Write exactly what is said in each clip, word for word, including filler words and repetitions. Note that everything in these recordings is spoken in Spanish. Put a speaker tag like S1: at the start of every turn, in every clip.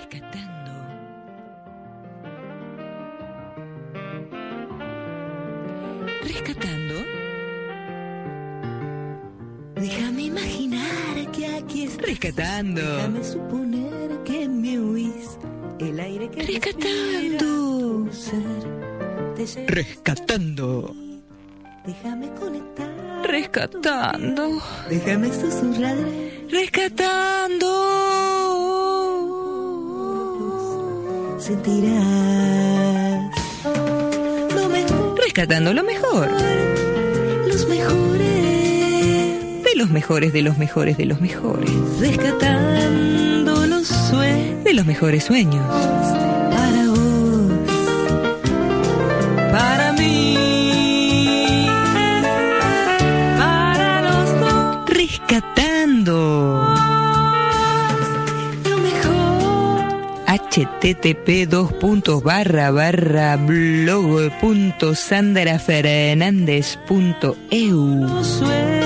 S1: Rescatando. Rescatando.
S2: Déjame imaginar que aquí estás.
S1: Rescatando.
S2: Déjame suponer que me huís. El aire que
S1: Rescatando.
S2: respira tu ser, te lleva
S1: Rescatando.
S2: Déjame conectar.
S1: Rescatando.
S2: Déjame susurrar.
S1: Rescatando.
S2: Sentirás lo mejor.
S1: Rescatando lo mejor.
S2: Los mejores.
S1: De los mejores, de los mejores, de los mejores.
S2: Rescatando los sueños.
S1: De los mejores sueños.
S2: Para vos. Para mí. Para los dos.
S1: Rescatando.
S2: Lo mejor.
S1: http dos puntos barra barra blog punto sandra fernandez punto eu.
S2: Los sueños.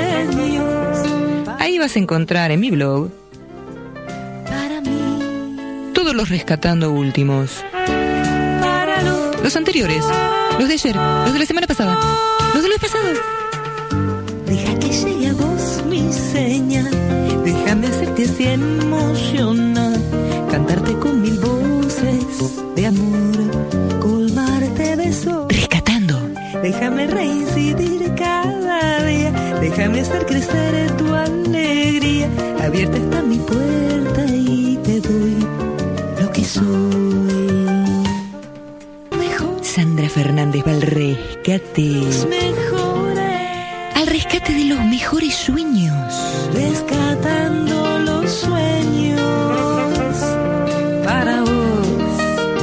S1: Ahí vas a encontrar en mi blog
S2: Para mí.
S1: todos los rescatando últimos.
S2: Para los.
S1: Los anteriores, los de ayer, los de la semana pasada, los de la vez pasada.
S2: Deja que llegue a vos mi señal. Déjame hacerte así emocionar. Cantarte con mil voces de amor. Colmarte de sol.
S1: Rescatando.
S2: Déjame reincidir cada día. Déjame hacer crecer tu alegría. Abierta está mi puerta y te doy lo que soy. Mejor.
S1: Sandra Fernández va al rescate.
S2: Los mejores.
S1: Al rescate de los mejores sueños.
S2: Rescatando los sueños. Para vos.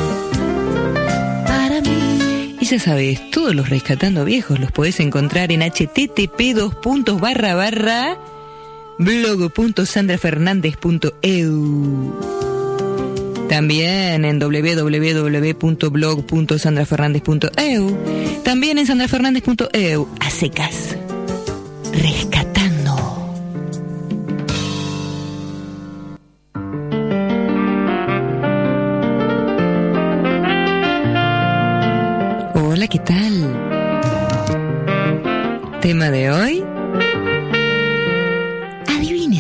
S2: Para mí.
S1: Y ya sabes, todos los rescatando viejos los podés encontrar en http dos puntos barra barra blog punto sandra fernandez punto eu. También en doble u doble u doble u punto blog punto sandra fernandez punto eu. También en sandra fernandez punto eu. A secas. Rescatando. Hola, ¿qué tal? Tema de hoy. Adivina.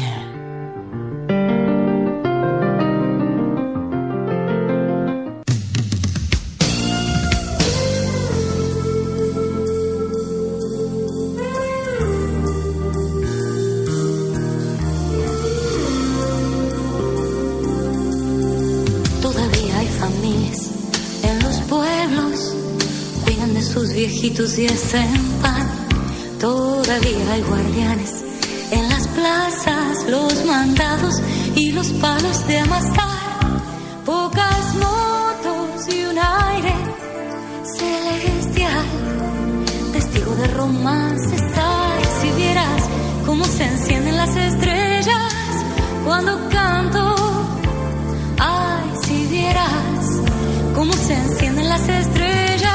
S3: Todavía hay familias en los pueblos, cuidan de sus viejitos y hacen pan. Todavía hay guardianes en las plazas, los mandados y los palos de amasar. Pocas motos y un aire celestial, testigo de romances. Ay, si vieras cómo se encienden las estrellas cuando canto. Ay, si vieras cómo se encienden las estrellas.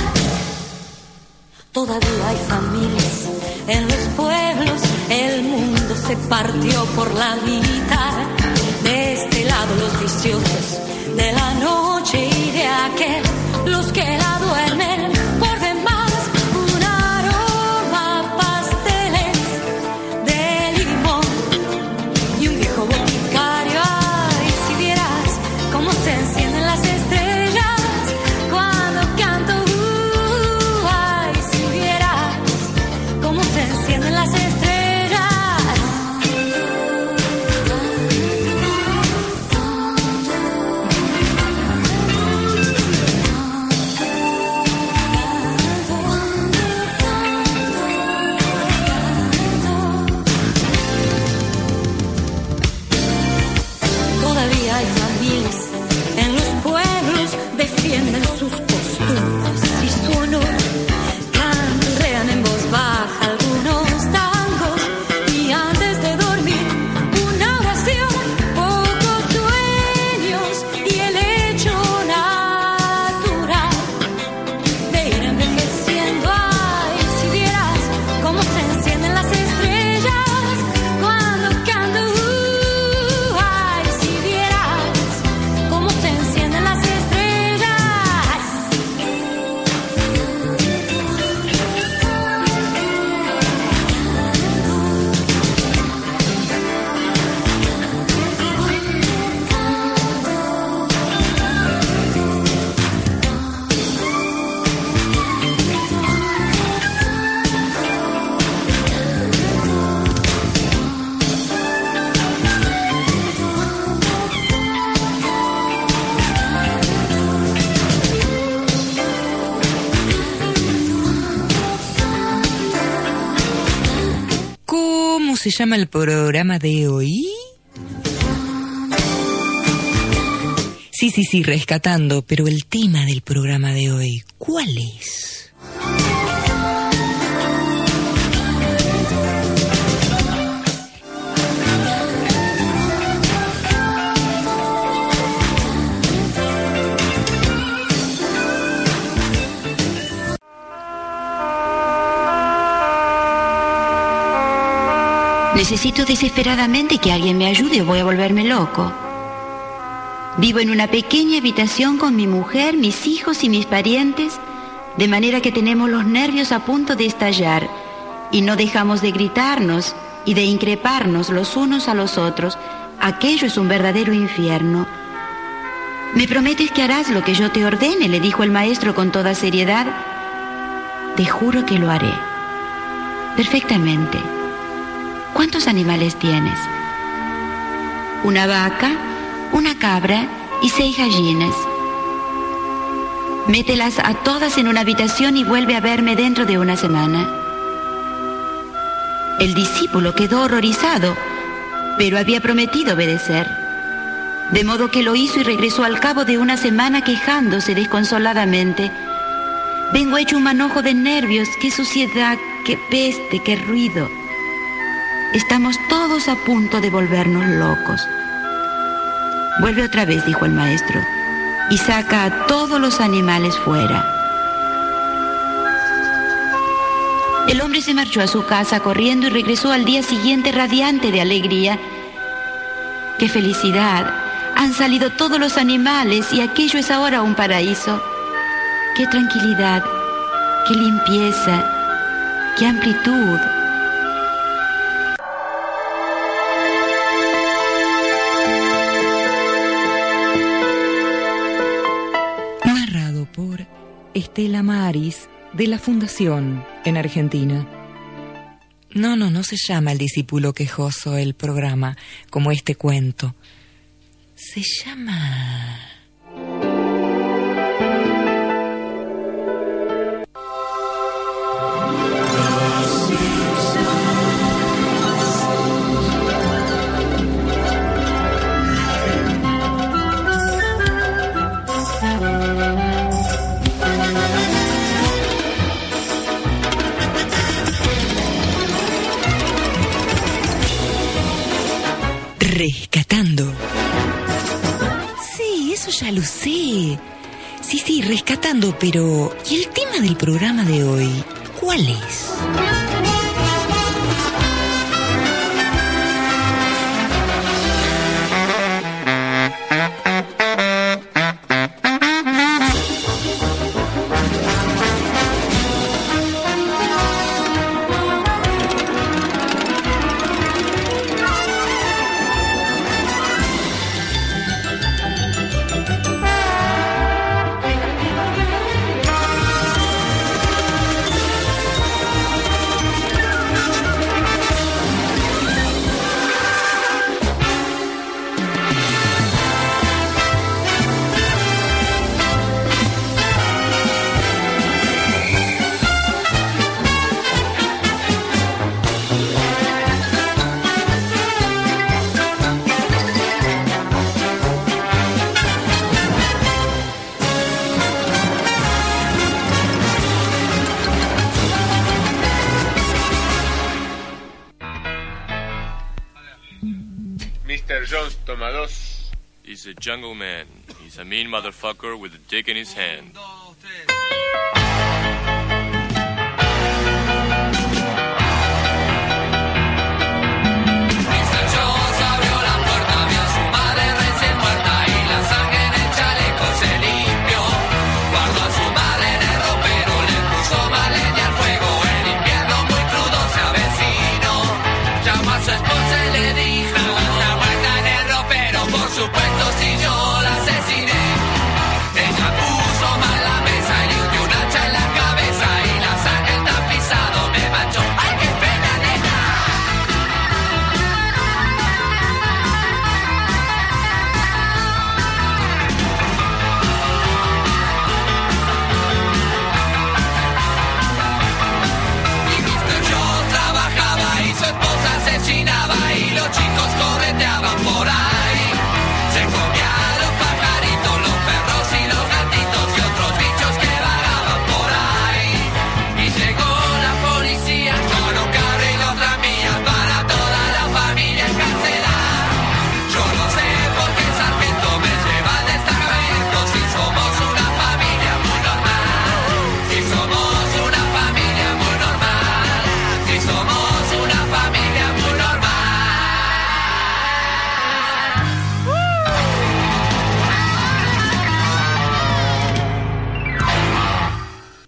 S3: Todavía hay familias en los pueblos, el mundo se partió por la mitad. De este lado los viciosos de la noche y de aquel los que la duermen por demás. Un aroma a pasteles de limón y un viejo boticario. Ay, si vieras cómo se encienden las estrellas cuando canto. Uh, ay, si vieras cómo se encienden las estrellas.
S1: se llama el programa de hoy? Sí, sí, sí, rescatando, pero el tema del programa de hoy, ¿cuál es?
S4: Necesito desesperadamente que alguien me ayude o voy a volverme loco. Vivo en una pequeña habitación con mi mujer, mis hijos y mis parientes, de manera que tenemos los nervios a punto de estallar y no dejamos de gritarnos y de increparnos los unos a los otros. Aquello es un verdadero infierno. ¿Me prometes que harás lo que yo te ordene?, le dijo el maestro con toda seriedad. Te juro que lo haré. Perfectamente. ¿Cuántos animales tienes? Una vaca, una cabra y seis gallinas. Mételas a todas en una habitación y vuelve a verme dentro de una semana. El discípulo quedó horrorizado, pero había prometido obedecer. De modo que lo hizo y regresó al cabo de una semana quejándose desconsoladamente. Vengo hecho un manojo de nervios, qué suciedad, qué peste, qué ruido. Estamos todos a punto de volvernos locos. Vuelve otra vez, dijo el maestro, y saca a todos los animales fuera. El hombre se marchó a su casa corriendo y regresó al día siguiente radiante de alegría. ¡Qué felicidad! Han salido todos los animales y aquello es ahora un paraíso. ¡Qué tranquilidad! ¡Qué limpieza! ¡Qué amplitud!
S1: Estela Maris, de la Fundación, en Argentina. No, no, no se llama El discípulo quejoso el programa, como este cuento. Se llama... Rescatando. Sí, eso ya lo sé. Sí, sí, rescatando, pero... ¿y el tema del programa de hoy? ¿Cuál es?
S5: He's a jungle man. He's a mean motherfucker with a dick in his hand.
S6: Supuesto, si yo la asesiné, ella puso mala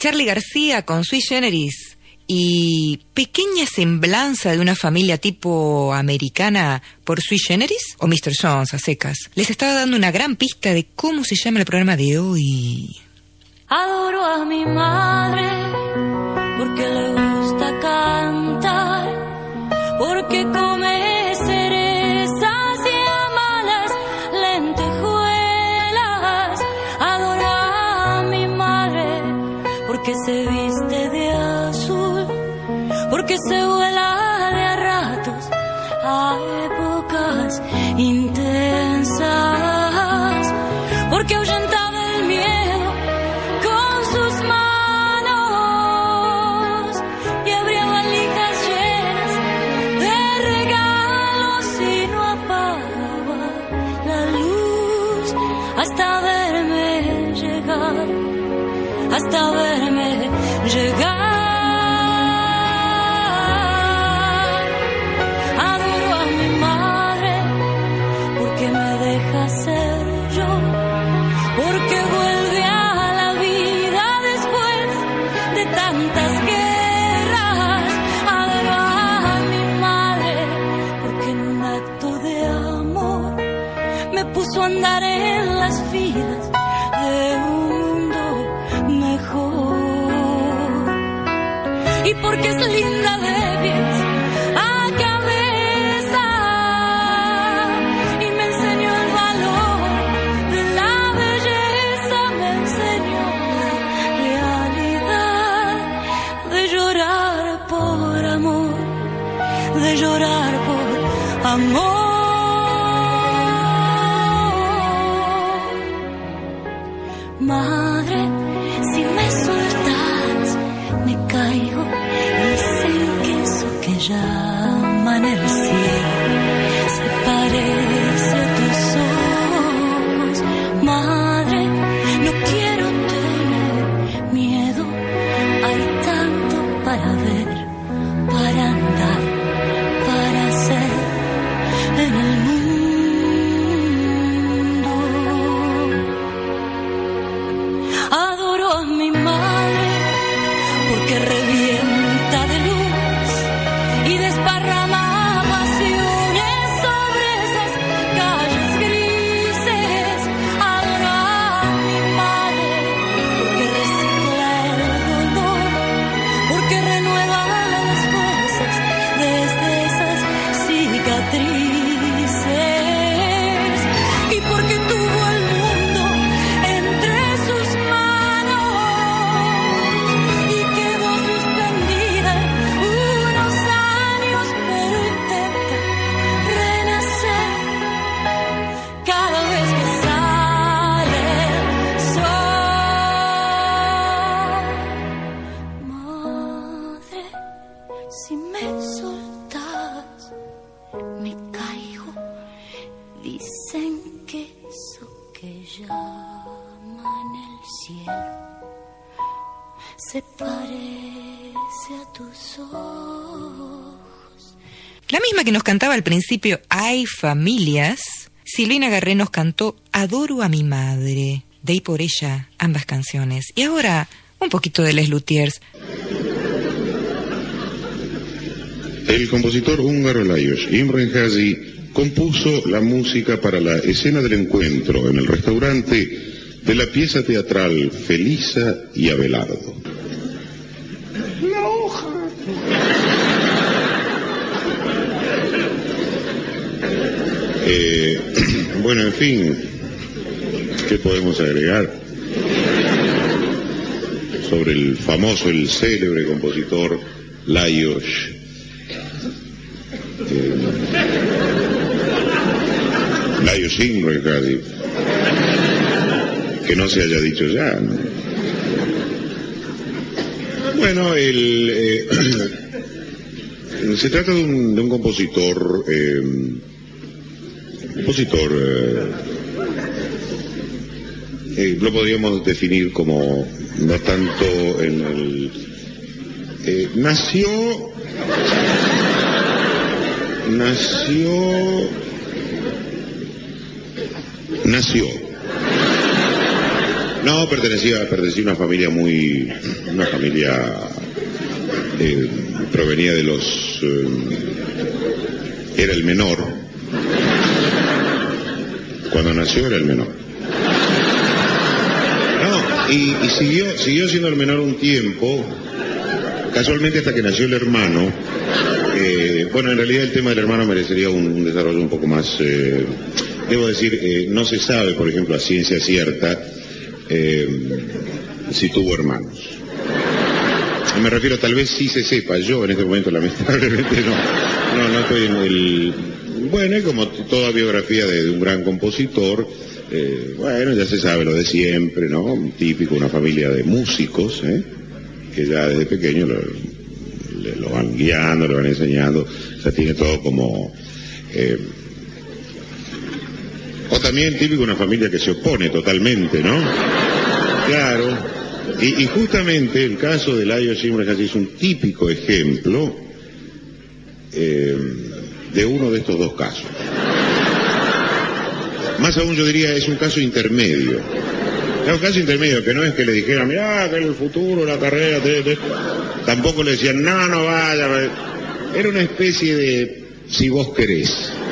S1: Charly García con Sui Generis y pequeña semblanza de una familia tipo americana por Sui Generis o mister Jones a secas. Les estaba dando una gran pista de cómo se llama el programa de hoy.
S3: Adoro a mi madre porque le gusta cantar, porque come cerezas y ama las lentejuelas. Adoro a mi madre porque se viste de azul, porque se vuela de a ratos a épocas intensas, porque ahuyentaba el miedo con sus manos y abría valijas llenas de regalos y no apagaba la luz hasta verme llegar, hasta verme llegar. Adoro a mi madre porque me deja ser yo, porque vuelve a la vida después de tantas guerras. Adoro a mi madre porque en un acto de amor me puso a andar en las filas de un mundo mejor, y porque es linda de pies a cabeza y me enseñó el valor de la belleza, me enseñó la realidad de llorar por amor, de llorar por amor. Madre, si me soltas, me caigo. Dicen que eso que llaman el cielo se parece a tus ojos. Madre, no quiero tener miedo. Hay tanto para ver, para andar, para hacer en el mundo. Adoro a mi madre porque revienta de luz y desparrama pasiones sobre esas calles grises. Adoro a mi madre porque recicla el dolor, porque renueva las fuerzas desde esas cicatrices, y porque tuvo el mundo entre sus manos y quedó suspendida unos años, pero intenta renacer cada vez que sale el sol. Madre, si me soltas, me caigo. Dicen que eso que llaman el cielo se parece a tus ojos.
S1: La misma que nos cantaba al principio Hay familias, Silvina Garré nos cantó Adoro a mi madre, de y por ella ambas canciones. Y ahora un poquito de Les Luthiers.
S6: El compositor húngaro Lajos Imre Házy compuso la música para la escena del encuentro en el restaurante de la pieza teatral Felisa y Abelardo.
S7: La hoja.
S6: Eh, bueno, en fin, ¿qué podemos agregar sobre el famoso, el célebre compositor Lajos? Eh, Lajos Imre Házy, que no se haya dicho ya, ¿no? Bueno, el, eh, se trata de un, de un compositor, eh, compositor, eh, eh, lo podríamos definir como no tanto en el, eh, nació, nació, nació No, pertenecía, pertenecía a una familia muy... Una familia... Eh, provenía de los... Eh, era el menor. Cuando nació era el menor. No, y, y siguió, siguió siendo el menor un tiempo, casualmente hasta que nació el hermano. Eh, bueno, en realidad el tema del hermano merecería un, un desarrollo un poco más... Eh, debo decir, eh, no se sabe, por ejemplo, a ciencia cierta, eh, si tuvo hermanos. Me refiero, tal vez sí se sepa, yo en este momento lamentablemente no, no, no estoy en el... Bueno, es como toda biografía de, de un gran compositor, eh, bueno, ya se sabe lo de siempre, ¿no? Típico, una familia de músicos, ¿eh? Que ya desde pequeño lo, le, lo van guiando, lo van enseñando, o sea, tiene todo como... Eh, o también típico una familia que se opone totalmente, ¿no? Claro. Y, y justamente el caso de Lajos Imre es un típico ejemplo eh, de uno de estos dos casos. Más aún yo diría, es un caso intermedio. Es un caso intermedio, que no es que le dijeran, mirá, que en el futuro, la carrera, te, te... tampoco le decían, no, no vaya. Era una especie de, si vos querés.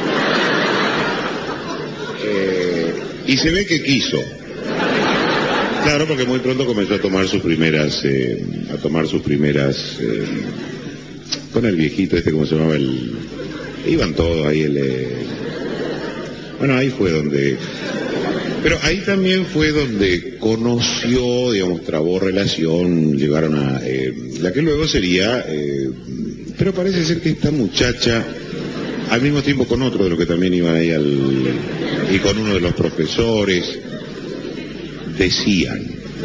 S6: Eh, y se ve que quiso. Claro, porque muy pronto comenzó a tomar sus primeras, eh, a tomar sus primeras, eh, con el viejito este, ¿cómo se llamaba? El, iban todos ahí, el, eh, bueno, ahí fue donde, pero ahí también fue donde conoció, digamos, trabó relación, llegaron a, eh, la que luego sería, eh, pero parece ser que esta muchacha, al mismo tiempo con otro de los que también iban ahí al, y con uno de los profesores, decían,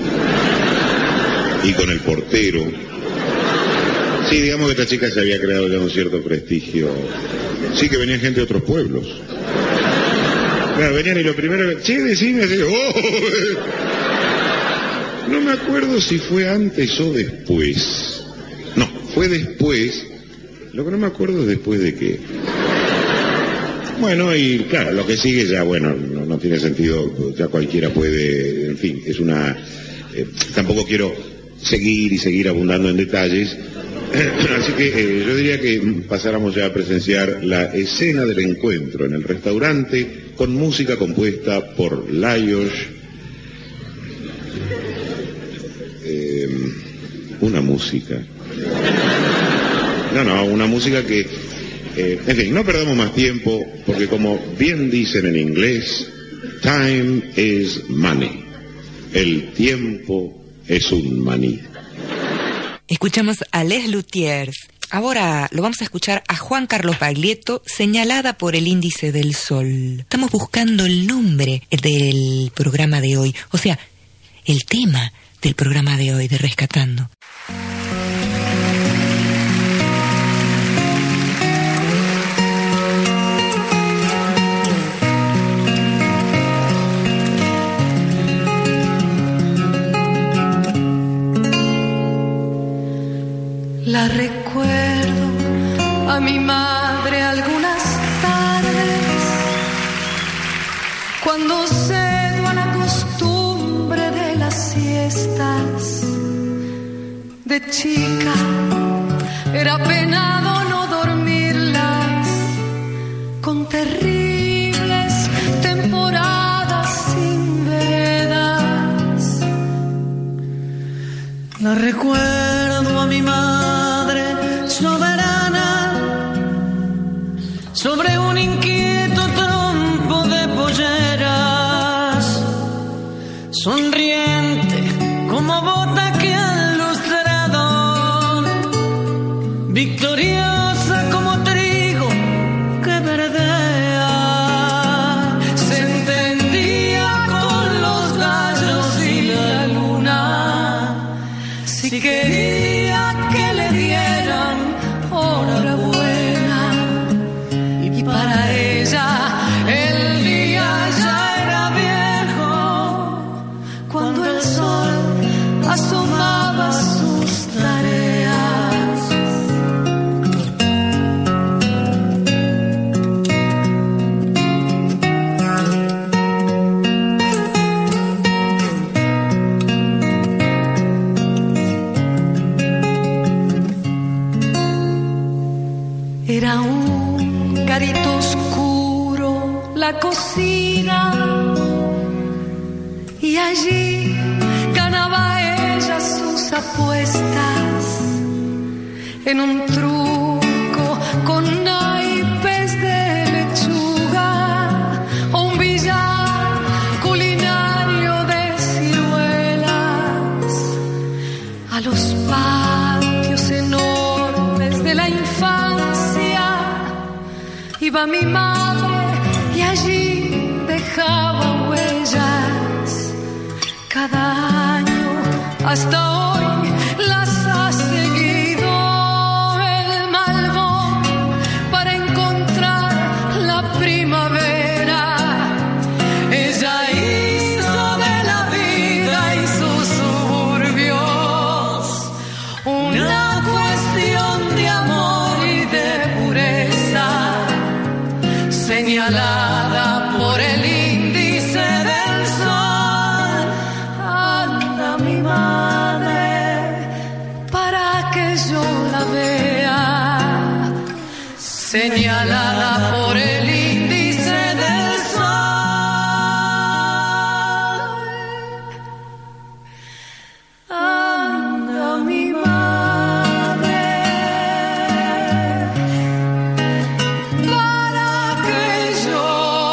S6: y con el portero, sí, digamos que esta chica se había creado ya un cierto prestigio, sí, que venían gente de otros pueblos, claro, venían y lo primero, sí, decime así, oh, no me acuerdo si fue antes o después, no, fue después, lo que no me acuerdo es después de qué. Bueno, y claro, lo que sigue ya, bueno, no, no tiene sentido, ya cualquiera puede, en fin, es una... Eh, tampoco quiero seguir y seguir abundando en detalles, así que eh, yo diría que pasáramos ya a presenciar la escena del encuentro en el restaurante con música compuesta por Lajos, eh, una música... No, no, una música que... Eh, en fin, no perdamos más tiempo, porque como bien dicen en inglés, time is money. El tiempo es un maní.
S1: Escuchamos a Les Luthiers. Ahora lo vamos a escuchar a Juan Carlos Baglietto, Señalada por el índice del sol. Estamos buscando el nombre del programa de hoy, o sea, el tema del programa de hoy, de Rescatando.
S3: La recuerdo a mi madre algunas tardes, cuando cedo a la costumbre de las siestas. De chica era penado no dormirlas, con terribles temporadas sin veredas.
S2: La recuerdo a mi madre soberana sobre un inquieto trompo de polleras, sonriente como bota que al lustrador, victoriosa como trigo que verdea, se entendía con los gallos y la luna, si quería que le dieran hora buena, y para ella el día ya era viejo
S3: la cocina y allí ganaba ella sus apuestas en un truco con naipes de lechuga o un billar culinario de ciruelas. A los patios enormes de la infancia iba mi madre y allí dejaba huellas. Cada año hasta hoy las ha seguido el malvón para encontrar la primavera. Ella hizo de la vida y sus suburbios una cuestión de amor y de pureza, señalada por el índice del sol. Anda mi madre para que yo la vea, señalada por el índice del sol. Anda mi madre para que yo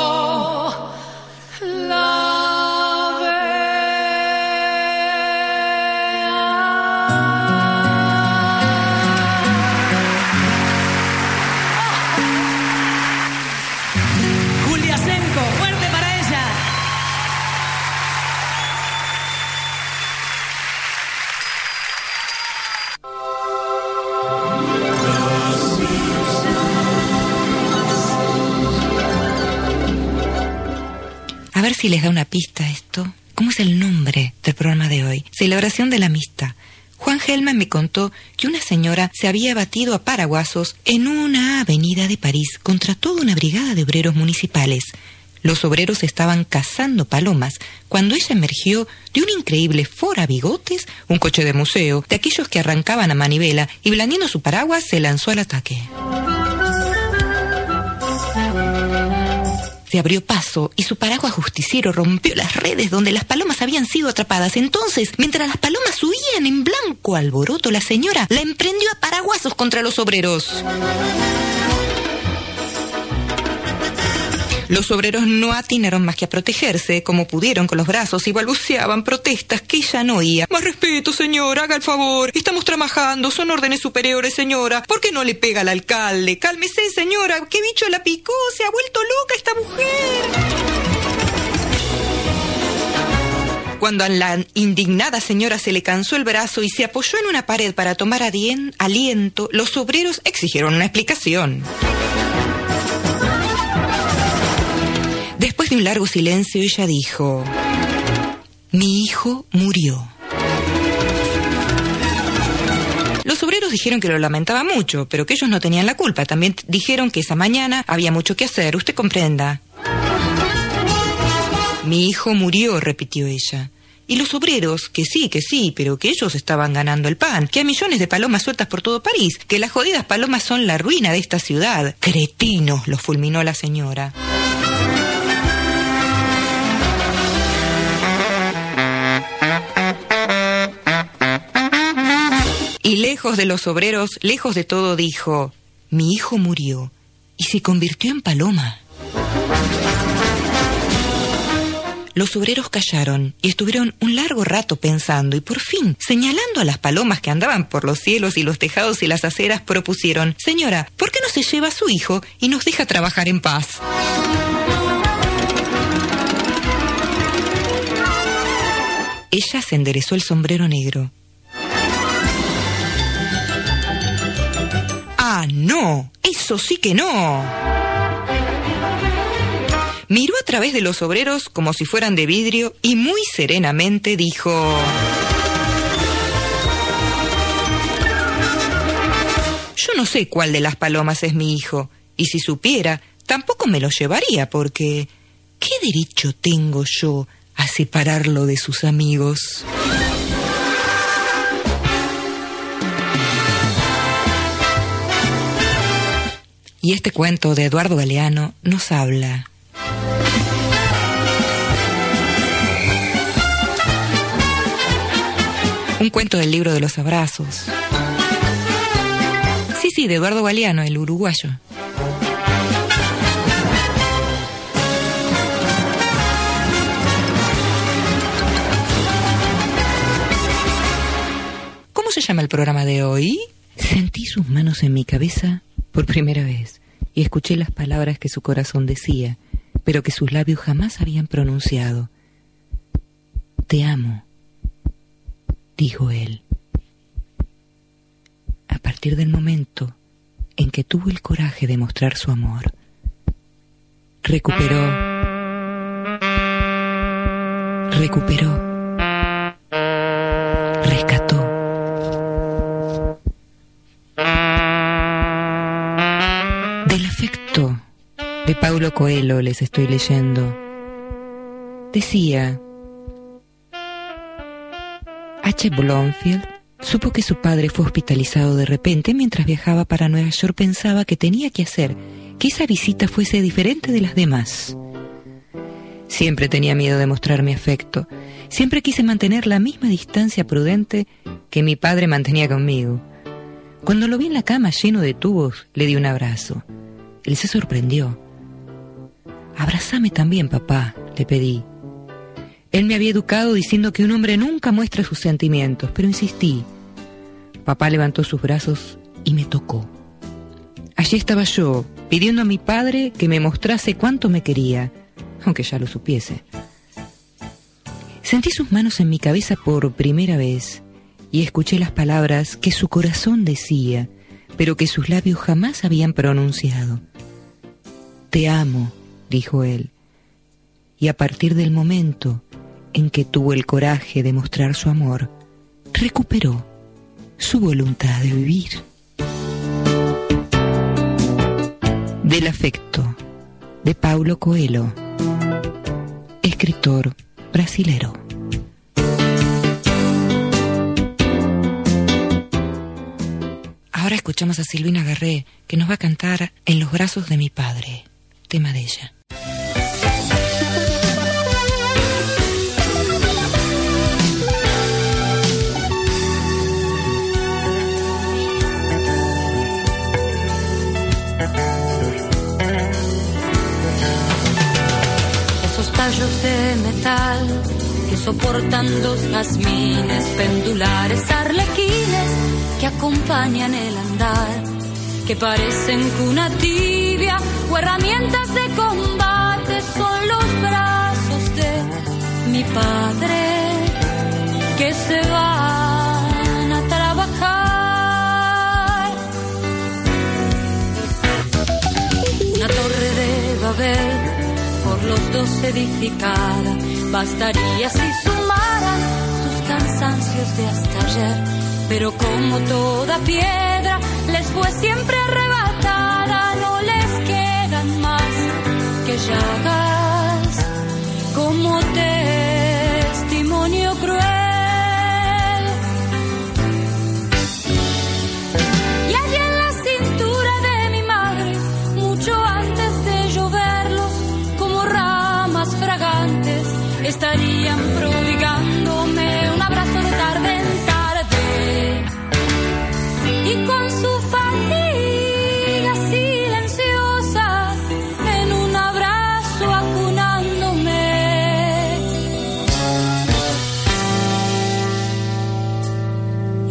S3: la
S8: Julia Senko, fuerte para ella.
S1: A ver si les da una pista esto. ¿Cómo es el nombre del programa de hoy? Celebración de la amistad. Juan Gelman me contó que una señora se había batido a paraguasos en una avenida de París contra toda una brigada de obreros municipales. Los obreros estaban cazando palomas cuando ella emergió de un increíble Ford a bigotes, un coche de museo, de aquellos que arrancaban a manivela, y blandiendo su paraguas se lanzó al ataque. Se abrió paso y su paraguas justiciero rompió las redes donde las palomas habían sido atrapadas. Entonces, mientras las palomas huían en blanco alboroto, la señora la emprendió a paraguasos contra los obreros. Los obreros no atinaron más que a protegerse, como pudieron con los brazos, y balbuceaban protestas que ella no oía. Más respeto, señora, haga el favor. Estamos trabajando, son órdenes superiores, señora. ¿Por qué no le pega al alcalde? Cálmese, señora. ¿Qué bicho la picó? Se ha vuelto loca esta mujer. Cuando a la indignada señora se le cansó el brazo y se apoyó en una pared para tomar adien- aliento, los obreros exigieron una explicación. Después de un largo silencio, ella dijo: mi hijo murió. Los obreros dijeron que lo lamentaba mucho, pero que ellos no tenían la culpa. También dijeron que esa mañana había mucho que hacer, usted comprenda. Mi hijo murió, repitió ella. Y los obreros, que sí, que sí, pero que ellos estaban ganando el pan, que hay millones de palomas sueltas por todo París, que las jodidas palomas son la ruina de esta ciudad. Cretinos, los fulminó la señora. Y lejos de los obreros, lejos de todo, dijo: mi hijo murió y se convirtió en paloma. Los obreros callaron y estuvieron un largo rato pensando, y por fin, señalando a las palomas que andaban por los cielos y los tejados y las aceras, propusieron: señora, ¿por qué no se lleva a su hijo y nos deja trabajar en paz? Ella se enderezó el sombrero negro. ¡Ah, no! ¡Eso sí que no! Miró a través de los obreros como si fueran de vidrio y muy serenamente dijo: yo no sé cuál de las palomas es mi hijo, y si supiera, tampoco me lo llevaría, porque ¿qué derecho tengo yo a separarlo de sus amigos? Y este cuento de Eduardo Galeano nos habla Un cuento del libro de los abrazos. Sí, sí, de Eduardo Galeano, el uruguayo. ¿Cómo se llama el programa de hoy? Sentí sus manos en mi cabeza por primera vez y escuché las palabras que su corazón decía, pero que sus labios jamás habían pronunciado. Te amo, dijo él. A partir del momento en que tuvo el coraje de mostrar su amor, recuperó, recuperó, rescató. Del afecto de Paulo Coelho les estoy leyendo. Decía: H. Blomfield supo que su padre fue hospitalizado de repente. Mientras viajaba para Nueva York pensaba que tenía que hacer que esa visita fuese diferente de las demás. Siempre tenía miedo de mostrar mi afecto. Siempre quise mantener la misma distancia prudente que mi padre mantenía conmigo. Cuando lo vi en la cama lleno de tubos, le di un abrazo. Él se sorprendió. «Abrázame también, papá», le pedí. Él me había educado diciendo que un hombre nunca muestra sus sentimientos, pero insistí. Papá levantó sus brazos y me tocó. Allí estaba yo, pidiendo a mi padre que me mostrase cuánto me quería, aunque ya lo supiese. Sentí sus manos en mi cabeza por primera vez y escuché las palabras que su corazón decía, pero que sus labios jamás habían pronunciado. Te amo, dijo él, y a partir del momento en que tuvo el coraje de mostrar su amor, recuperó su voluntad de vivir. Del afecto, de Paulo Coelho, escritor brasilero. Ahora escuchamos a Silvina Garré, que nos va a cantar En los brazos de mi padre, tema de ella.
S3: Esos tallos de metal que soportan los jazmines, pendulares, arlequines que acompañan el andar, que parecen cuna tibia o herramientas de combate, son los brazos de mi padre que se van a trabajar. Una torre de Babel por los dos edificada, bastaría si sumaran sus cansancios de hasta ayer. Pero como toda piedra les fue siempre arrebatada, no les quedan más que llagas como testimonio cruel. Y allí en la cintura de mi madre, mucho antes de lloverlos, como ramas fragantes, estarían prodigándome un abrazo de tarde en tarde. Y con su fatiga silenciosa, en un abrazo acunándome. Y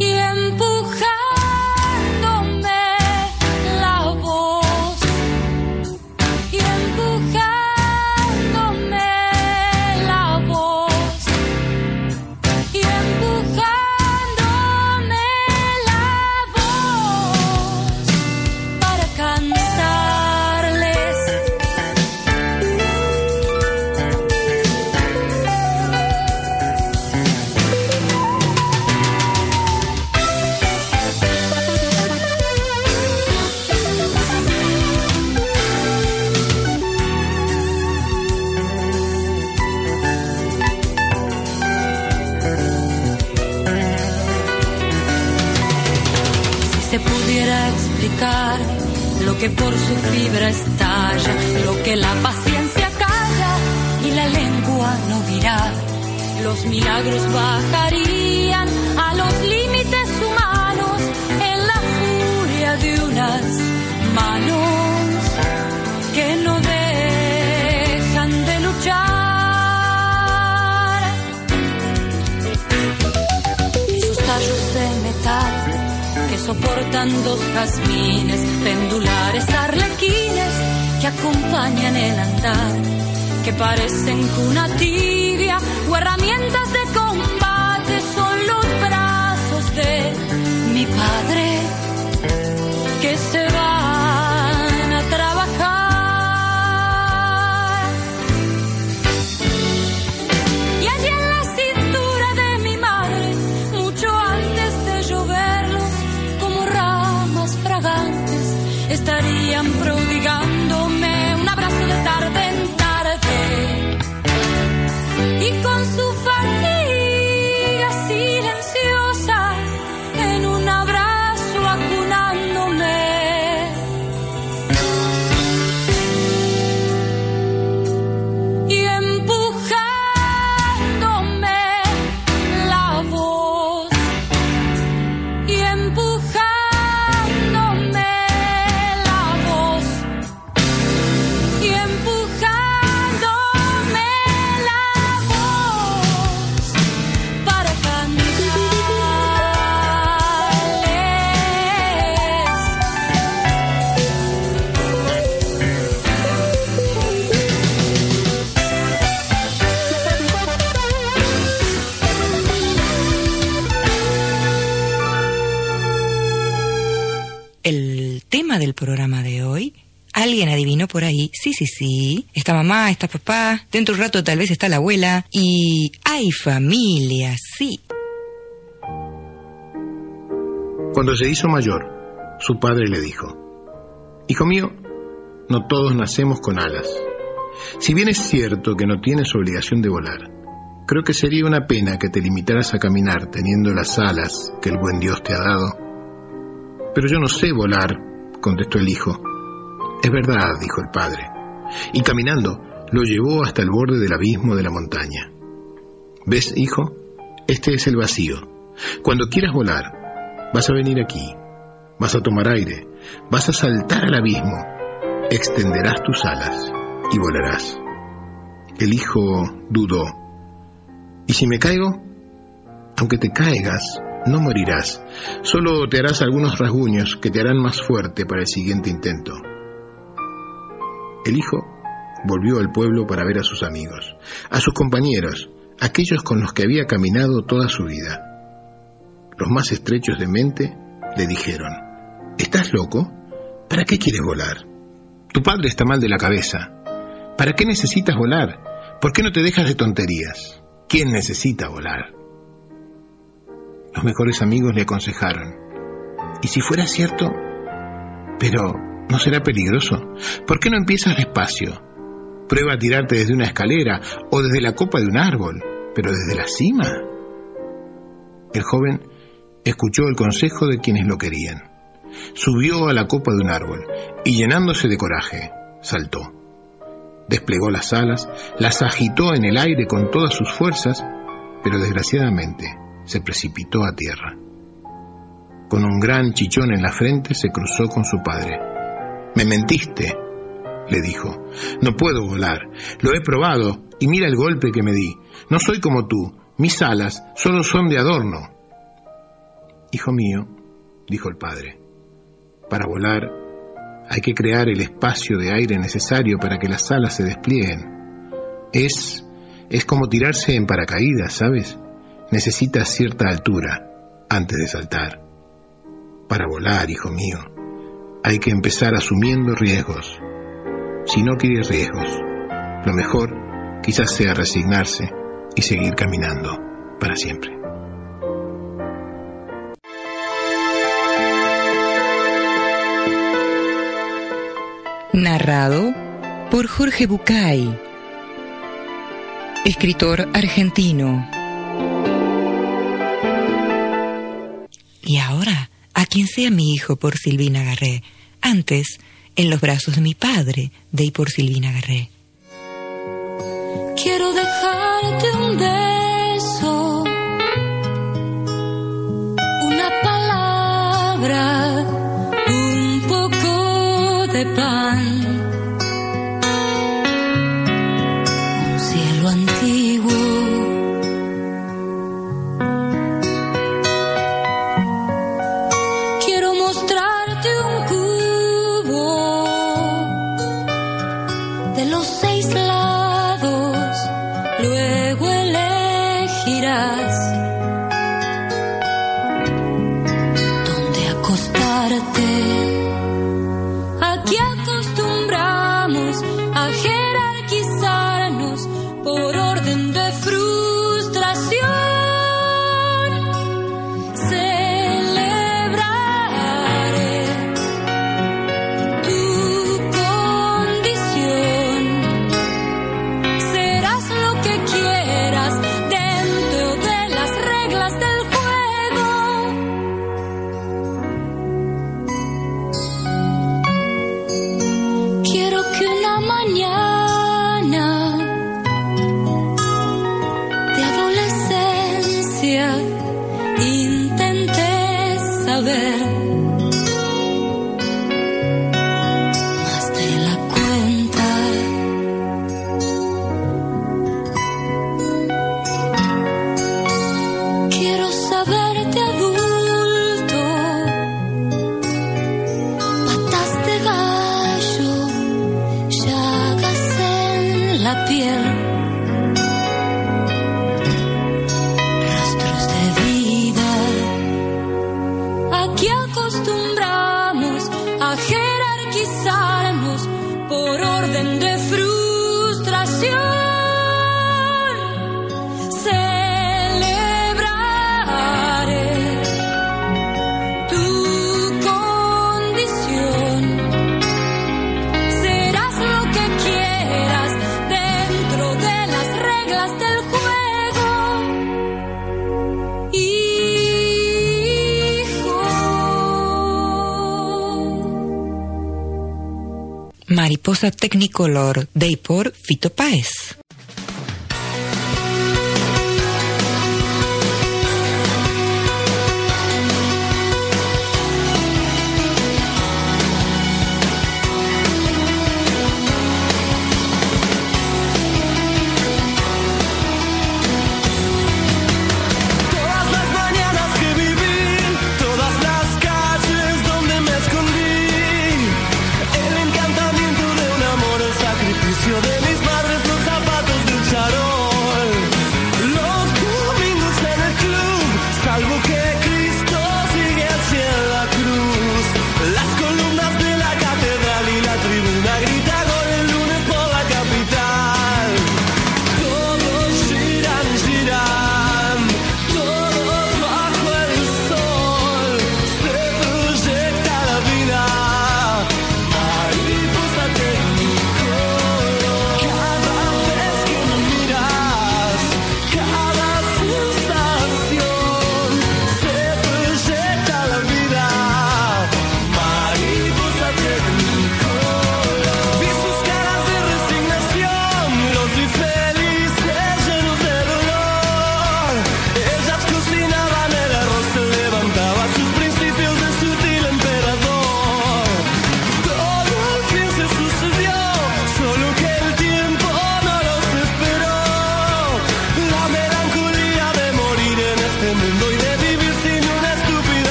S3: empujándome la voz. Y empujándome la voz. Y empujándome se pudiera explicar lo que por su fibra estalla, lo que la paciencia los milagros bajarían a los límites humanos en la furia de unas manos que no dejan de luchar. Esos tallos de metal que soportan dos jazmines, pendulares arlequines que acompañan el andar, que parecen cuna tibia o herramientas de combate, son los brazos de mi padre que se van a trabajar. Y allí en la cintura de mi madre, mucho antes de lloverlos, como ramas fragantes, estarían prodigándome un abrazo de tarde en tarde. Y con su fatiga silenciosa, en un abrazo acunándome. Y empujándome la voz. Y empujándome la voz. Y empujándome la voz para
S1: El tema del programa de hoy, ¿alguien adivinó por ahí? Sí, sí, sí. Está mamá, está papá, dentro de un rato tal vez está la abuela. Y hay familia, sí.
S9: Cuando se hizo mayor, su padre le dijo: hijo mío, no todos nacemos con alas. Si bien es cierto que no tienes obligación de volar, creo que sería una pena que te limitaras a caminar teniendo las alas que el buen Dios te ha dado. Pero yo no sé volar, contestó el hijo. Es verdad, dijo el padre, y caminando lo llevó hasta el borde del abismo de la montaña. ¿Ves, hijo? Este es el vacío. Cuando quieras volar, vas a venir aquí, vas a tomar aire, vas a saltar al abismo, extenderás tus alas y volarás. El hijo dudó. ¿Y si me caigo? Aunque te caigas, no morirás, solo te harás algunos rasguños que te harán más fuerte para el siguiente intento. El hijo volvió al pueblo para ver a sus amigos, a sus compañeros, aquellos con los que había caminado toda su vida. Los más estrechos de mente le dijeron: ¿estás loco? ¿Para qué quieres volar? Tu padre está mal de la cabeza. ¿Para qué necesitas volar? ¿Por qué no te dejas de tonterías? ¿Quién necesita volar? Los mejores amigos le aconsejaron: ¿y si fuera cierto? Pero ¿no será peligroso? ¿Por qué no empiezas despacio? Prueba a tirarte desde una escalera o desde la copa de un árbol, pero desde la cima. El joven escuchó el consejo de quienes lo querían. Subió a la copa de un árbol y, llenándose de coraje, saltó. Desplegó las alas, las agitó en el aire con todas sus fuerzas, pero desgraciadamente se precipitó a tierra. Con un gran chichón en la frente se cruzó con su padre. «Me mentiste», le dijo. «No puedo volar. Lo he probado y mira el golpe que me di. No soy como tú. Mis alas solo son de adorno». «Hijo mío», dijo el padre, «para volar hay que crear el espacio de aire necesario para que las alas se desplieguen. Es, es como tirarse en paracaídas, ¿sabes? Necesitas cierta altura antes de saltar. Para volar, hijo mío, hay que empezar asumiendo riesgos. Si no quieres riesgos, lo mejor quizás sea resignarse y seguir caminando para siempre».
S1: Narrado por Jorge Bucay, escritor argentino. Y ahora, A quien sea mi hijo, por Silvina Garré. Antes, En los brazos de mi padre, de y por Silvina Garré.
S3: Quiero dejarte un beso tendrás donde acostarte. Aquí acostumbramos a jerarquizarnos por orden de frustración. Celebraré tu condición. Serás lo que quieras dentro de las reglas del juego. Quiero que una mañana de adolescencia intentes saber más de la cuenta. Quiero saberte adulto, patas de gallo, llagas en la piel, rastros de vida. Aquí acostumbramos a jerarquizarnos por orden de frustración. Celebraré tu condición. Serás lo que quieras dentro de las reglas del juego. Hijo.
S1: Mariposa Technicolor de y por Fito Páez.
S10: Todas las mañanas que viví, todas las calles donde me escondí, el encantamiento de un amor, el sacrificio de mis madres, los zapatos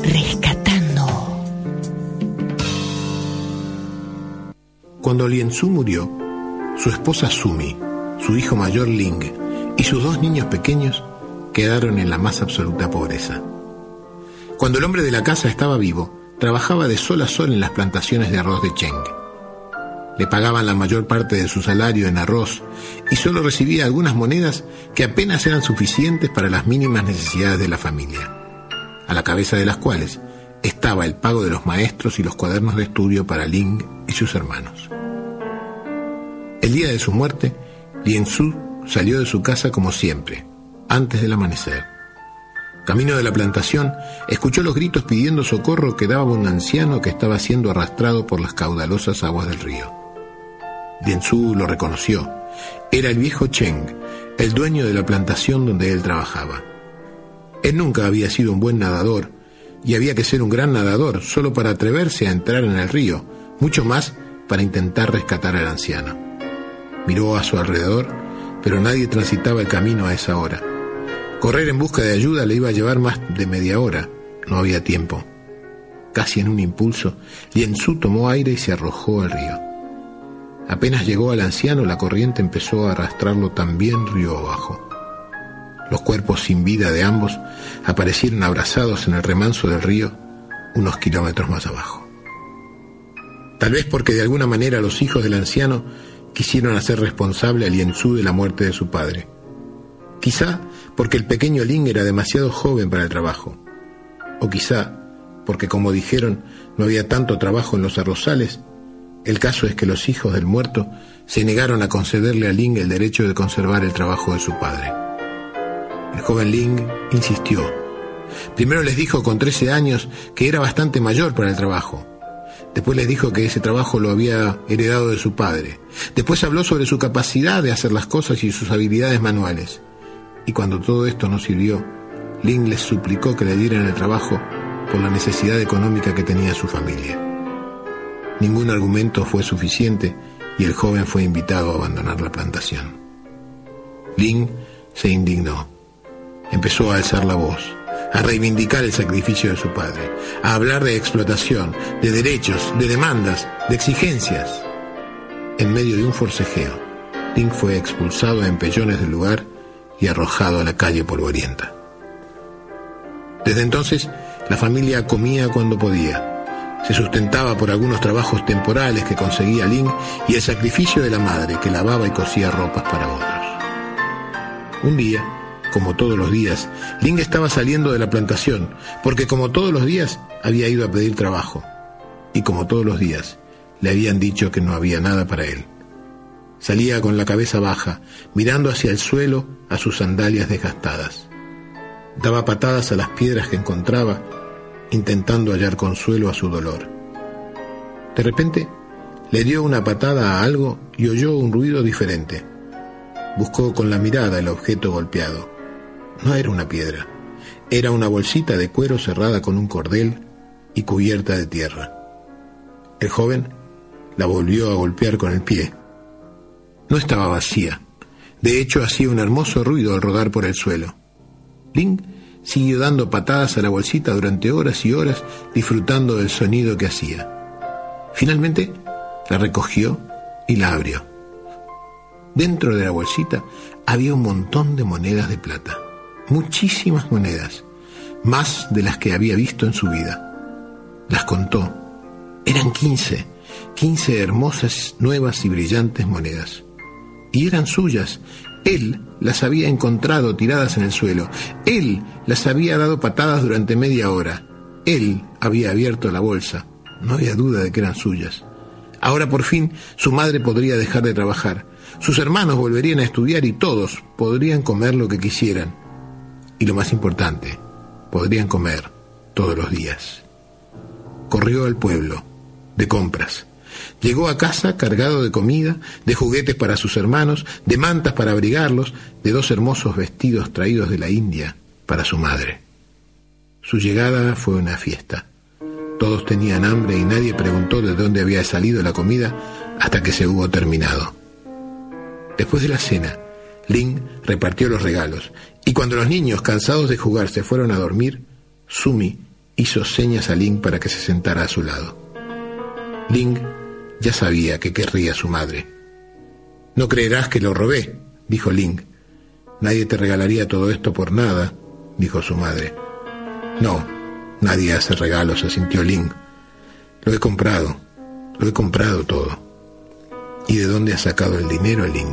S2: rescatando.
S9: Cuando Lien Su murió, su esposa Sumi, su hijo mayor Ling y sus dos niños pequeños quedaron en la más absoluta pobreza. Cuando el hombre de la casa estaba vivo, trabajaba de sol a sol en las plantaciones de arroz de Cheng. Le pagaban la mayor parte de su salario en arroz y solo recibía algunas monedas que apenas eran suficientes para las mínimas necesidades de la familia, a la cabeza de las cuales estaba el pago de los maestros y los cuadernos de estudio para Ling y sus hermanos. El día de su muerte, Lien Su salió de su casa como siempre, antes del amanecer. Camino de la plantación, escuchó los gritos pidiendo socorro que daba un anciano que estaba siendo arrastrado por las caudalosas aguas del río. Lien Su lo reconoció. Era el viejo Cheng, el dueño de la plantación donde él trabajaba. Él nunca había sido un buen nadador, y había que ser un gran nadador solo para atreverse a entrar en el río, mucho más para intentar rescatar al anciano. Miró a su alrededor, pero nadie transitaba el camino a esa hora. Correr en busca de ayuda le iba a llevar más de media hora. No había tiempo. Casi en un impulso, Lien Su tomó aire y se arrojó al río. Apenas llegó al anciano, la corriente empezó a arrastrarlo también río abajo. Los cuerpos sin vida de ambos aparecieron abrazados en el remanso del río unos kilómetros más abajo. Tal vez porque de alguna manera los hijos del anciano quisieron hacer responsable a Lien Su de la muerte de su padre. Quizá porque el pequeño Ling era demasiado joven para el trabajo. O quizá porque, como dijeron, no había tanto trabajo en los arrozales. El caso es que los hijos del muerto se negaron a concederle a Ling el derecho de conservar el trabajo de su padre. El joven Ling insistió. Primero les dijo con trece años que era bastante mayor para el trabajo. Después les dijo que ese trabajo lo había heredado de su padre. Después habló sobre su capacidad de hacer las cosas y sus habilidades manuales. Y cuando todo esto no sirvió, Ling les suplicó que le dieran el trabajo por la necesidad económica que tenía su familia. Ningún argumento fue suficiente y el joven fue invitado a abandonar la plantación. Ling se indignó. Empezó a alzar la voz, a reivindicar el sacrificio de su padre, a hablar de explotación, de derechos, de demandas, de exigencias. En medio de un forcejeo, Ling fue expulsado a empellones del lugar y arrojado a la calle polvorienta. Desde entonces, la familia comía cuando podía. Se sustentaba por algunos trabajos temporales que conseguía Ling y el sacrificio de la madre que lavaba y cosía ropas para otros. Un día, como todos los días, Ling estaba saliendo de la plantación, porque como todos los días había ido a pedir trabajo, y como todos los días le habían dicho que no había nada para él. Salía con la cabeza baja, mirando hacia el suelo a sus sandalias desgastadas. Daba patadas a las piedras que encontraba, intentando hallar consuelo a su dolor. De repente, le dio una patada a algo y oyó un ruido diferente. Buscó con la mirada el objeto golpeado. No era una piedra, era una bolsita de cuero cerrada con un cordel y cubierta de tierra. El joven la volvió a golpear con el pie. No estaba vacía. De hecho, hacía un hermoso ruido al rodar por el suelo. Ling siguió dando patadas a la bolsita durante horas y horas, disfrutando del sonido que hacía. Finalmente, la recogió y la abrió. Dentro de la bolsita había un montón de monedas de plata. Muchísimas monedas, más de las que había visto en su vida. Las contó. Eran quince, quince hermosas, nuevas y brillantes monedas. Y eran suyas. Él las había encontrado tiradas en el suelo. Él las había dado patadas durante media hora. Él había abierto la bolsa. No había duda de que eran suyas. Ahora por fin su madre podría dejar de trabajar. Sus hermanos volverían a estudiar y todos podrían comer lo que quisieran. Y lo más importante, podrían comer todos los días. Corrió al pueblo, de compras. Llegó a casa cargado de comida, de juguetes para sus hermanos, de mantas para abrigarlos, de dos hermosos vestidos traídos de la India para su madre. Su llegada fue una fiesta. Todos tenían hambre y nadie preguntó de dónde había salido la comida hasta que se hubo terminado. Después de la cena, Ling repartió los regalos, y cuando los niños, cansados de jugar, se fueron a dormir, Sumi hizo señas a Ling para que se sentara a su lado. Ling ya sabía que querría su madre. «No creerás que lo robé», dijo Ling. «Nadie te regalaría todo esto por nada», dijo su madre. «No, nadie hace regalos», asintió Ling. «Lo he comprado, lo he comprado todo». «¿Y de dónde has sacado el dinero, Ling?».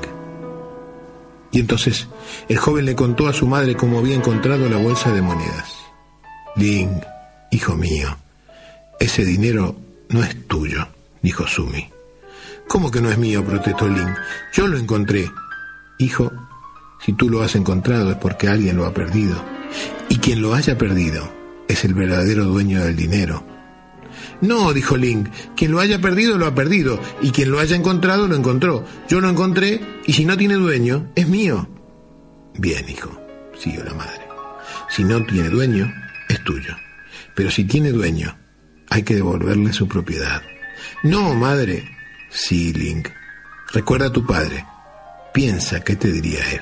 S9: Y entonces el joven le contó a su madre cómo había encontrado la bolsa de monedas. «Ling, hijo mío, ese dinero no es tuyo», dijo Sumi. «¿Cómo que no es mío?», protestó Ling. «Yo lo encontré». «Hijo, si tú lo has encontrado es porque alguien lo ha perdido. Y quien lo haya perdido es el verdadero dueño del dinero». «No», dijo Ling, «quien lo haya perdido lo ha perdido, y quien lo haya encontrado lo encontró. Yo lo encontré, y si no tiene dueño, es mío». «Bien, hijo», siguió la madre. «Si no tiene dueño, es tuyo. Pero si tiene dueño, hay que devolverle su propiedad». «No, madre». «Sí, Ling. Recuerda a tu padre. Piensa qué te diría él».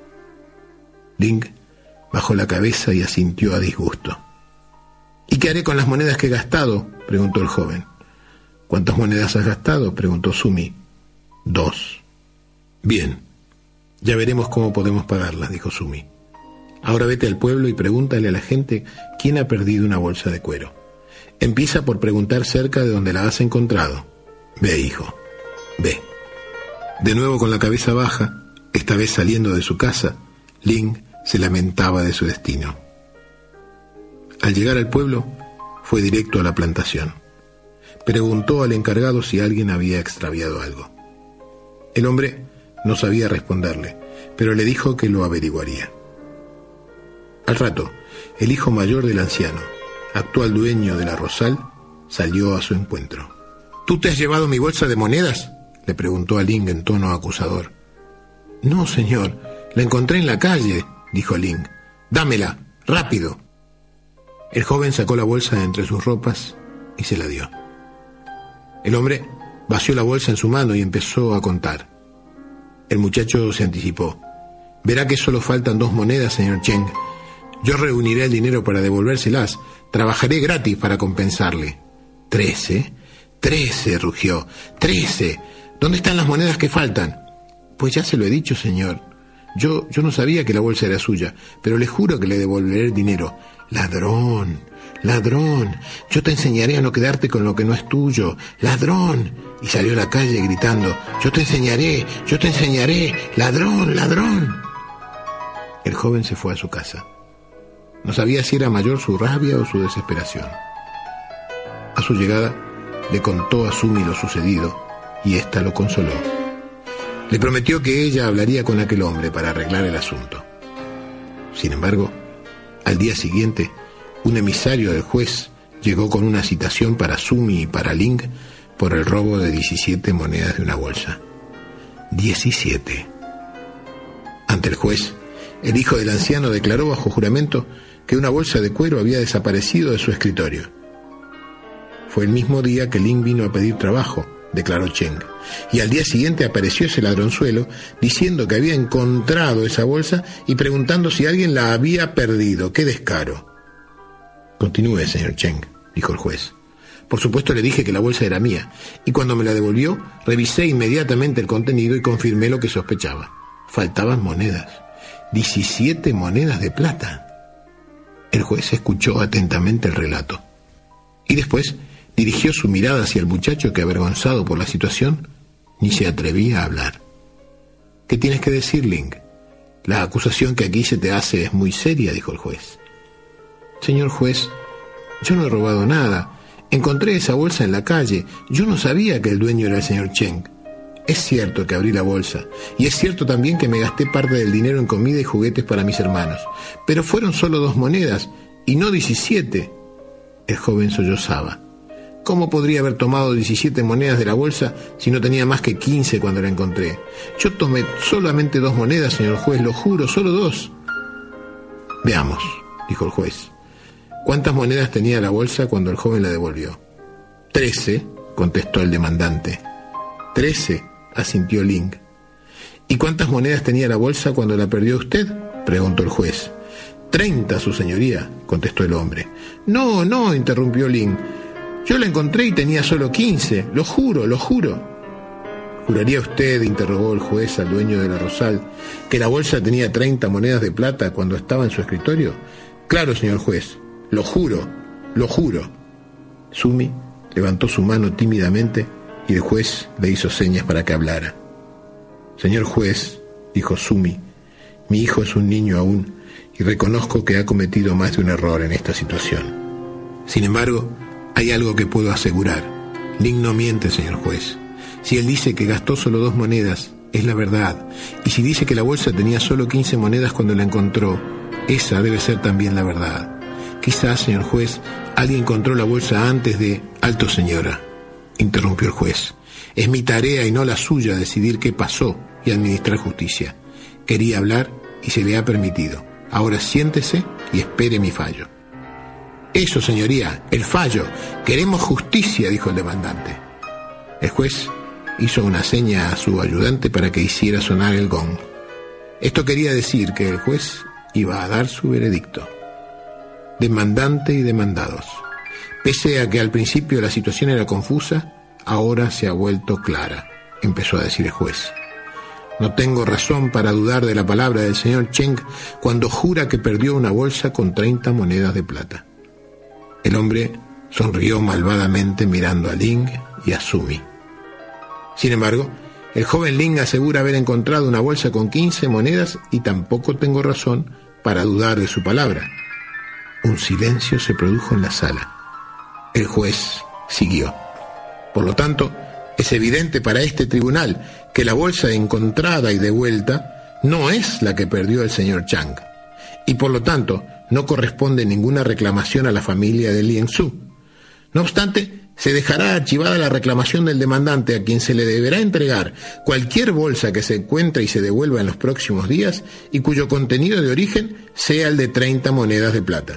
S9: Ling bajó la cabeza y asintió a disgusto. «¿Y qué haré con las monedas que he gastado?», preguntó el joven. «¿Cuántas monedas has gastado?», preguntó Sumi. «Dos». «Bien, ya veremos cómo podemos pagarlas», dijo Sumi. «Ahora vete al pueblo y pregúntale a la gente quién ha perdido una bolsa de cuero. Empieza por preguntar cerca de donde la has encontrado. Ve, hijo, ve». De nuevo con la cabeza baja, esta vez saliendo de su casa, Ling se lamentaba de su destino. Al llegar al pueblo, fue directo a la plantación. Preguntó al encargado si alguien había extraviado algo. El hombre no sabía responderle, pero le dijo que lo averiguaría. Al rato, el hijo mayor del anciano, actual dueño de la Rosal, salió a su encuentro. «¿Tú te has llevado mi bolsa de monedas?», le preguntó a Ling en tono acusador. «No, señor, la encontré en la calle», dijo Ling. «Dámela, rápido». El joven sacó la bolsa de entre sus ropas y se la dio. El hombre vació la bolsa en su mano y empezó a contar. El muchacho se anticipó. «Verá que solo faltan dos monedas, señor Cheng. Yo reuniré el dinero para devolvérselas. Trabajaré gratis para compensarle». «¿Trece? Trece», rugió. «Trece. ¿Dónde están las monedas que faltan?» «Pues ya se lo he dicho, señor. Yo, yo no sabía que la bolsa era suya, pero le juro que le devolveré el dinero». «Ladrón, ladrón, yo te enseñaré a no quedarte con lo que no es tuyo. ¡Ladrón!». Y salió a la calle gritando: «Yo te enseñaré, yo te enseñaré, ladrón, ladrón». El joven se fue a su casa. No sabía si era mayor su rabia o su desesperación. A su llegada, le contó a Sumi lo sucedido, y ésta lo consoló. Le prometió que ella hablaría con aquel hombre para arreglar el asunto. Sin embargo, al día siguiente, un emisario del juez llegó con una citación para Sumi y para Ling por el robo de diecisiete monedas de una bolsa. diecisiete. Ante el juez, el hijo del anciano declaró bajo juramento que una bolsa de cuero había desaparecido de su escritorio. Fue el mismo día que Ling vino a pedir trabajo, declaró Cheng, y al día siguiente apareció ese ladronzuelo diciendo que había encontrado esa bolsa y preguntando si alguien la había perdido. ¡Qué descaro! «Continúe, señor Cheng», dijo el juez. «Por supuesto le dije que la bolsa era mía, y cuando me la devolvió, revisé inmediatamente el contenido y confirmé lo que sospechaba. Faltaban monedas. diecisiete monedas de plata». El juez escuchó atentamente el relato, y después dirigió su mirada hacia el muchacho que, avergonzado por la situación, ni se atrevía a hablar. «¿Qué tienes que decir, Ling? La acusación que aquí se te hace es muy seria», dijo el juez. «Señor juez, yo no he robado nada. Encontré esa bolsa en la calle. Yo no sabía que el dueño era el señor Cheng. Es cierto que abrí la bolsa, y es cierto también que me gasté parte del dinero en comida y juguetes para mis hermanos. Pero fueron solo dos monedas, y no diecisiete». El joven sollozaba. «¿Cómo podría haber tomado diecisiete monedas de la bolsa si no tenía más que quince cuando la encontré? Yo tomé solamente dos monedas, señor juez, lo juro, solo dos». «Veamos», dijo el juez. «¿Cuántas monedas tenía la bolsa cuando el joven la devolvió?» «Trece», contestó el demandante. «Trece», asintió Ling. «¿Y cuántas monedas tenía la bolsa cuando la perdió usted?», preguntó el juez. Treinta, su señoría, contestó el hombre. No, no, interrumpió Lin. Yo la encontré y tenía solo quince, lo juro, lo juro. ¿Juraría usted, interrogó el juez al dueño de la Rosal, que la bolsa tenía treinta monedas de plata cuando estaba en su escritorio? Claro, señor juez, lo juro, lo juro. Sumi levantó su mano tímidamente y el juez le hizo señas para que hablara. Señor juez, dijo Sumi, mi hijo es un niño aún y reconozco que ha cometido más de un error en esta situación. Sin embargo, hay algo que puedo asegurar. Lin no miente, señor juez. Si él dice que gastó solo dos monedas, es la verdad. Y si dice que la bolsa tenía solo quince monedas cuando la encontró, esa debe ser también la verdad. Quizás, señor juez, alguien encontró la bolsa antes de... Alto, señora, interrumpió el juez. Es mi tarea y no la suya decidir qué pasó y administrar justicia. Quería hablar y se le ha permitido. Ahora siéntese y espere mi fallo. Eso, señoría, el fallo. Queremos justicia, dijo el demandante. El juez hizo una seña a su ayudante para que hiciera sonar el gong. Esto quería decir que el juez iba a dar su veredicto. Demandante y demandados. Pese a que al principio la situación era confusa, ahora se ha vuelto clara, empezó a decir el juez. No tengo razón para dudar de la palabra del señor Cheng cuando jura que perdió una bolsa con treinta monedas de plata. El hombre sonrió malvadamente mirando a Ling y a Sumi. Sin embargo, el joven Ling asegura haber encontrado una bolsa con quince monedas y tampoco tengo razón para dudar de su palabra. Un silencio se produjo en la sala. El juez siguió. Por lo tanto, es evidente para este tribunal que la bolsa encontrada y devuelta no es la que perdió el señor Chang, y por lo tanto no corresponde ninguna reclamación a la familia de Lien Su. No obstante, se dejará archivada la reclamación del demandante, a quien se le deberá entregar cualquier bolsa que se encuentre y se devuelva en los próximos días y cuyo contenido de origen sea el de treinta monedas de plata.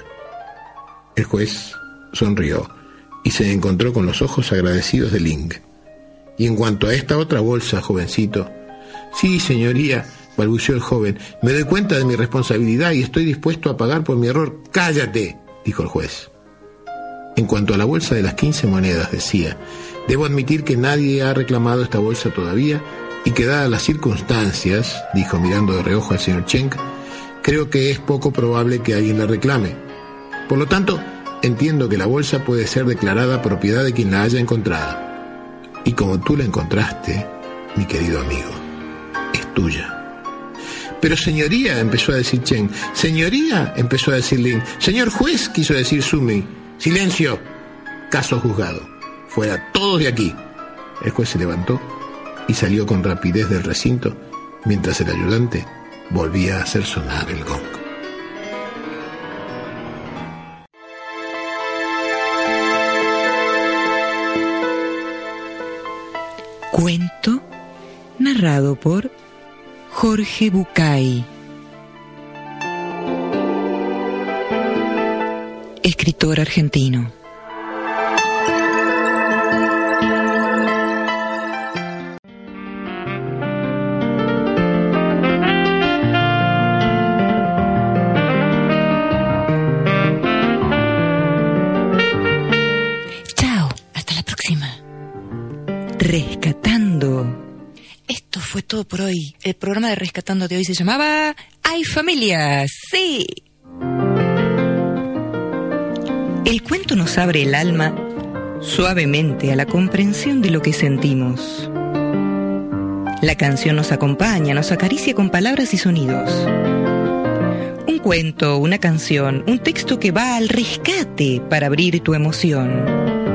S9: El juez sonrió y se encontró con los ojos agradecidos de Ling. Y en cuanto a esta otra bolsa, jovencito... Sí, señoría, balbuceó el joven, me doy cuenta de mi responsabilidad y estoy dispuesto a pagar por mi error. Cállate, dijo el juez. En cuanto a la bolsa de las quince monedas, decía, debo admitir que nadie ha reclamado esta bolsa todavía y que dadas las circunstancias, dijo mirando de reojo al señor Cheng, creo que es poco probable que alguien la reclame. Por lo tanto, entiendo que la bolsa puede ser declarada propiedad de quien la haya encontrado. Y como tú la encontraste, mi querido amigo, es tuya. Pero señoría, empezó a decir Chen. Señoría, empezó a decir Lin. Señor juez, quiso decir Sumi. Silencio. Caso juzgado. Fuera todos de aquí. El juez se levantó y salió con rapidez del recinto, mientras el ayudante volvía a hacer sonar el gong.
S1: Cuento narrado por Jorge Bucay, escritor argentino. Chao, hasta la próxima. Rescatando. Esto fue todo por hoy. El programa de Rescatando de hoy se llamaba ¡Hay familia! ¡Sí! El cuento nos abre el alma suavemente a la comprensión de lo que sentimos. La canción nos acompaña, nos acaricia con palabras y sonidos. Un cuento, una canción, un texto que va al rescate para abrir tu emoción.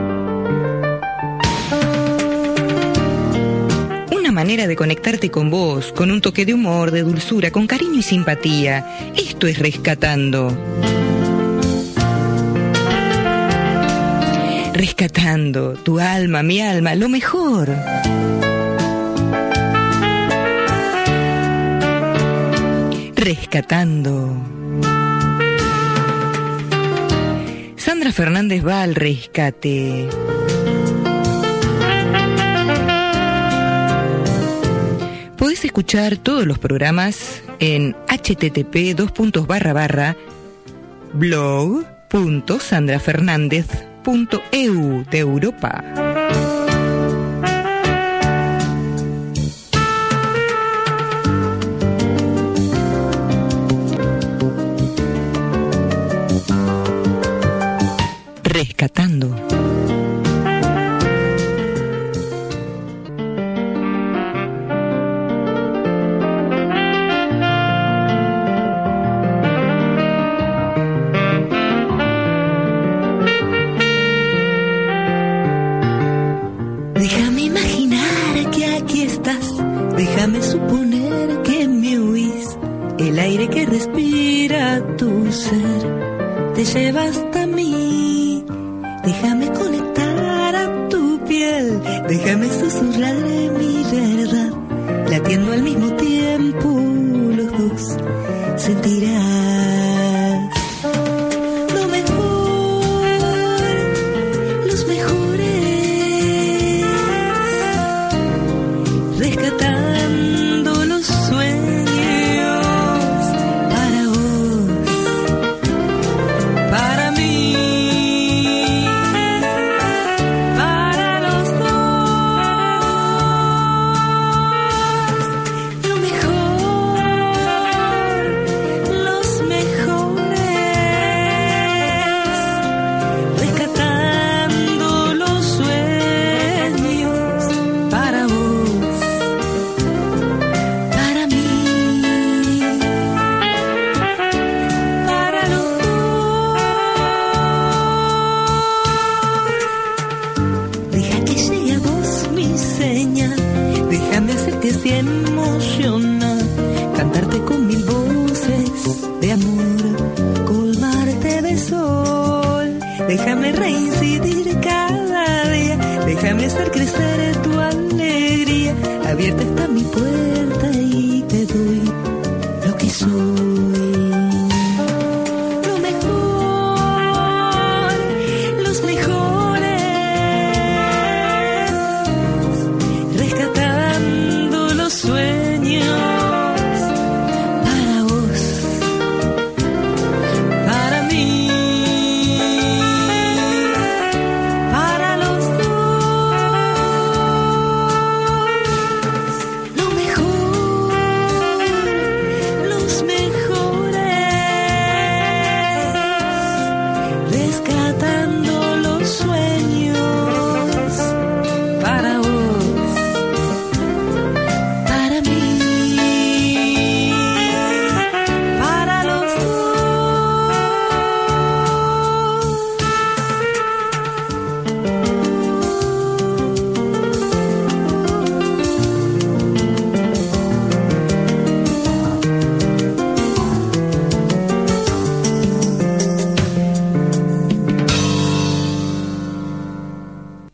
S1: Manera de conectarte con vos, con un toque de humor, de dulzura, con cariño y simpatía. Esto es Rescatando. Rescatando tu alma, mi alma, lo mejor. Rescatando. Sandra Fernández va al rescate. Podés escuchar todos los programas en http dos puntos barra barra blog punto sandra fernández punto e u de Europa. Rescatando.
S2: Déjame imaginar que aquí estás, déjame suponer que me oís, el aire que respira tu ser te lleva hasta mí. Déjame conectar a tu piel, déjame susurrar mi verdad, latiendo al mismo tiempo los dos sentirás lo mejor, los mejores, rescatando los sueños para vos, para mí. Así emocionar, cantarte con mil voces de amor, colmarte de sol. Déjame reincidir cada día, déjame hacer crecer tu alegría. Abierta está mi puerta